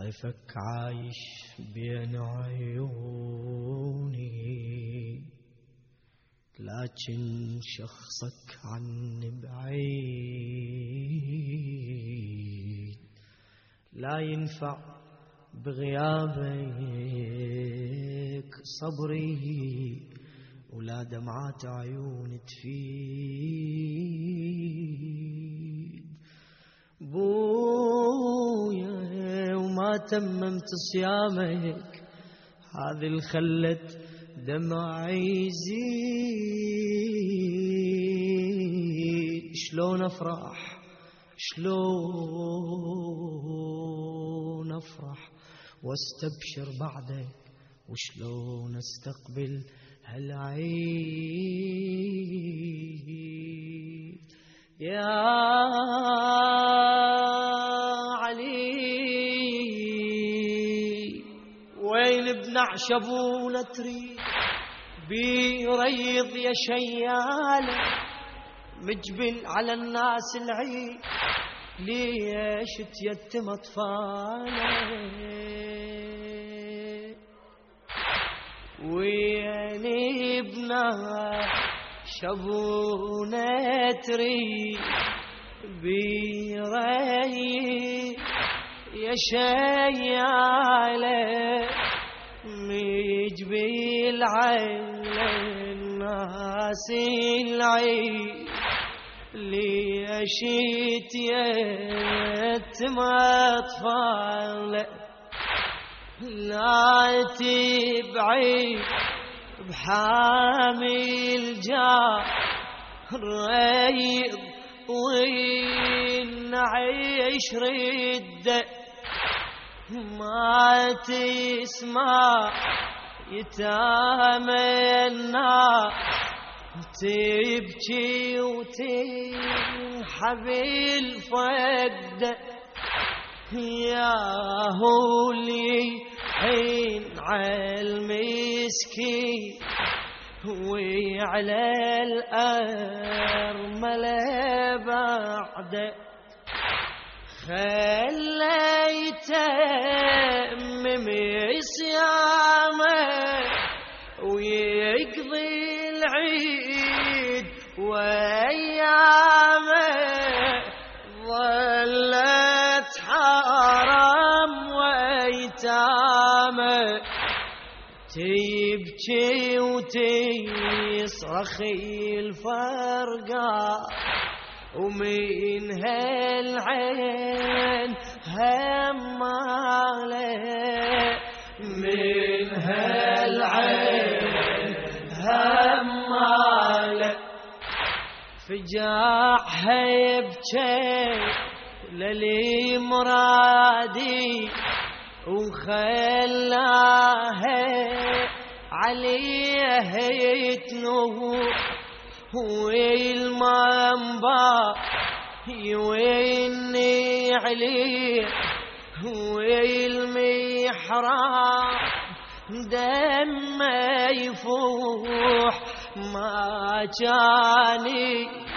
طيفك عايش بين عيوني، لكن شخصك عني بعيد. لا ينفع بغيابك صبري، ولا دمعات عيون تفيد. بويا وما تممت صيامك، هذه اللي خلت دمعي يزيد. شلون افرح شلون افرح واستبشر بعدك، وشلون استقبل هالعيد. يا علي وين ابن عشبونة تريد بيريض يا شيالة، مجبل على الناس العيد، ليش تيتم اطفاله؟ وين ابن شبونة تريد بيريض يا شيالة، مجبل على الناس العيد، ليش تيتم اطفاله؟ لا تبعد بحامل جار ريض، ونعيش رده ما تسمع يتامنا، تبكي وتنحب الفقد. يا هو اللي حين عالمسكين وعلى الأرملة بعده، خليته من صيامه ويقضي العيد وأيامه، ظلت حرام وأيتامه، تبكي وتصرخ الفرقة، ومن هالعين هماله، من هالعين هماله. فجاعها يبكي للي مرادي، وخلاها عليه يتنوه، والمنبع يويني عليه، والمحراب دم يفوح، ما جاني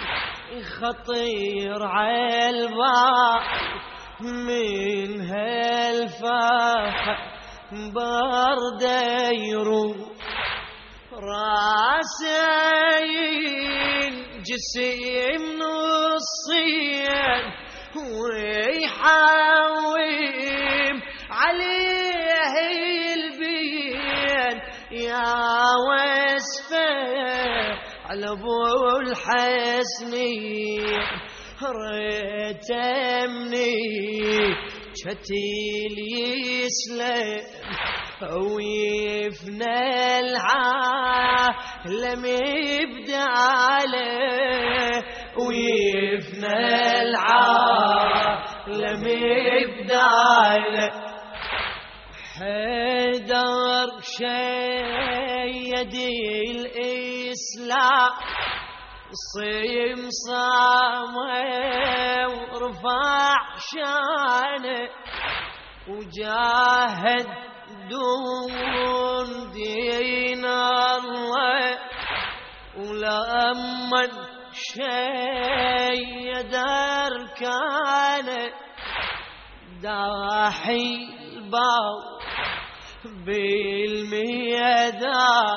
خطير عالبال من هالفاحة برده يروح. راسي جسم نصين ويحاوم عليه البين، يا وصفه على ابو الحسنين، ريتمني شتيل يسلم ويفنى العالم يبداله، ويفنى العالم يبداله. حيدر شيد الإسلام صيم صامه ورفع شانه، وجاهد دون دين الله، ولما شيد أركانه، داحي كرباو بالميدان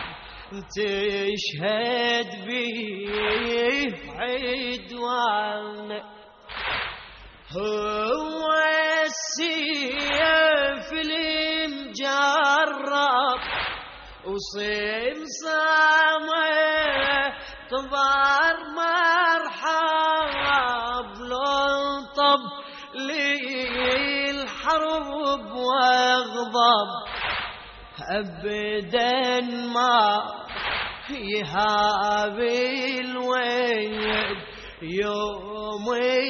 تشهد بيه عدوان. هو السيف المجرب وصمصامه طبار مرحب لو طب للحرب واغضب ابدا ما يهاب الويل يوم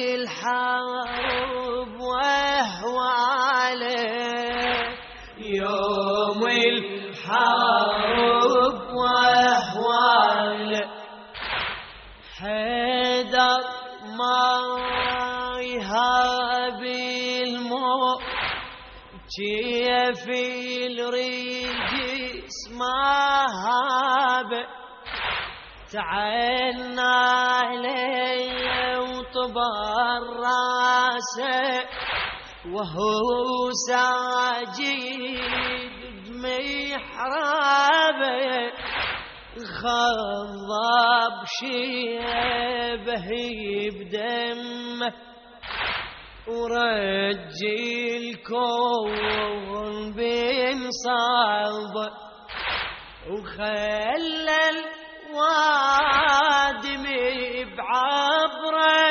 الحرب وهو عليه يوم الحرب وهو عليه. حيدر ما يهاب الموت كيف الريج اسمه هابه تعالنا عليه وطبر راسه وهو ساجد بمحرابه خضب شيبه بدمه ورجي الكون بين صعبه وخلى الوادم بعبره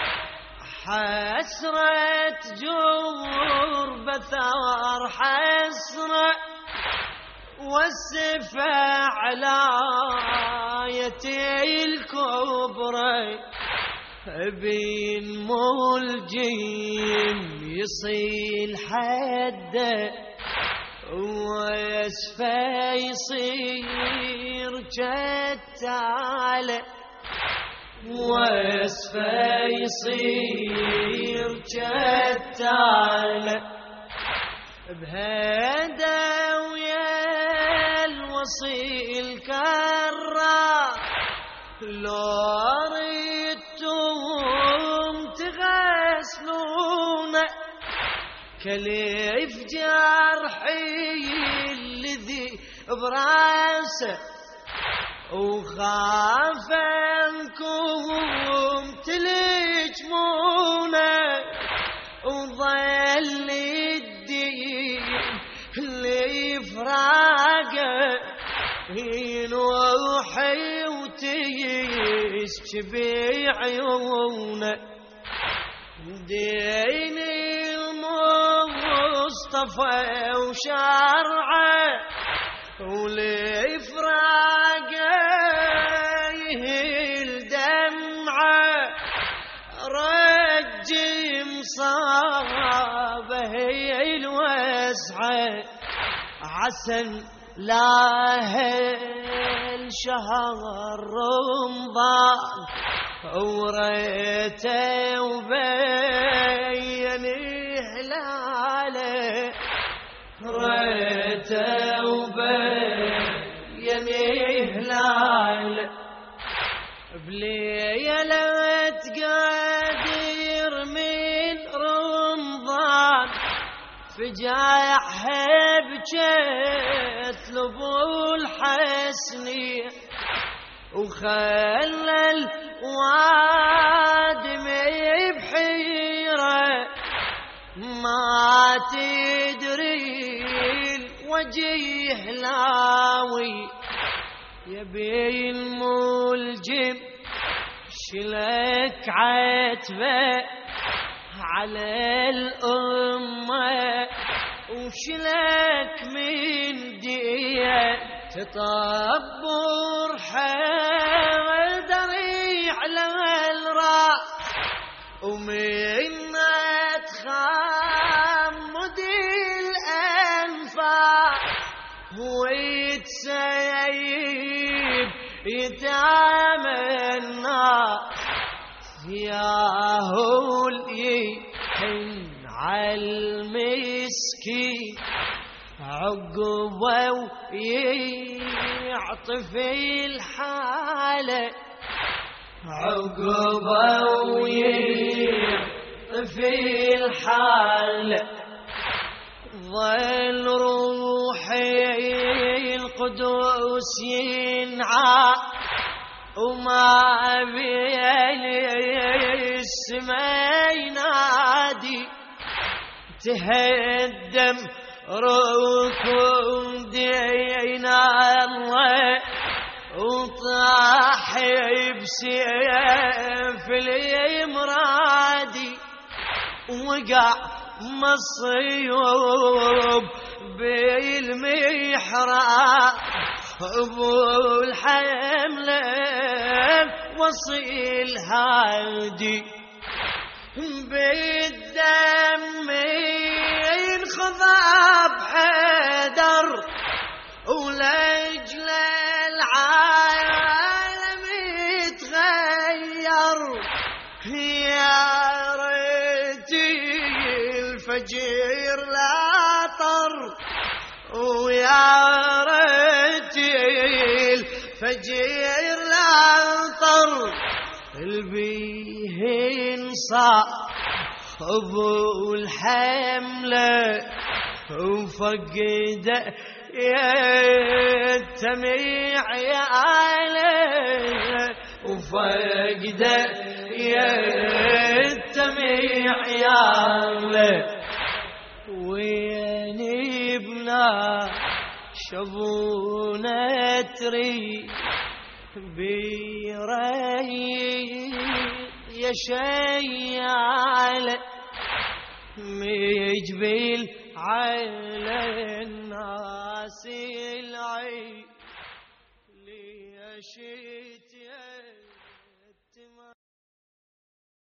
حسرة جربة ثار حسرة والسفة على آيتي الكبرى بين ملجم يصيل حده ويسفى يصير جتاله ويسفى يصير جتاله بهذا ويا الوصيل كرار لو ريتم تغسلونه كليف جرحي الذي براسه وخاف انكم تلجمونه وظل الدين اللي فراقه ينوحي وتيسك بعيونه دين المصطفى وشرعه ولفراقه يهل دمعه رجم صابه الوسعه عسى لاهل شهر رمضان وريته وبين هلاله ريته وبين هلاله بليلة تقادر من رمضان فجايعها بجت لبو الحسنية وخلى الوادم بحيرة ما تدري الوجه لاوي يبي الملجم شلك عتبه على الأمة وشلك من ديه تطبر حيدري على الراس ومنا تخمد الأنفاس ويتسيب يتعامل الناس ياهو يحن عالمسكين عقبه ويعطف الحالة عقبه ويعطف الحالة ظل روحي القدوس ينعى وما بيلي السما ينادي تهدم ركوب دينا الله وطاح بسيف الامرادي وقع مصيوب بالمحراب ابو الحمله وصي الهادي بالدم ينخضب حيدر ولأجل العالم يتغير يا ريتي الفجر لا طر ويا ريتي الفجر لا طر البيه انصاب ابو الحمله وفقد يتميع يا عليه وفقد يتميع يا عليه وين ابنا شبونه تري بري يا شيع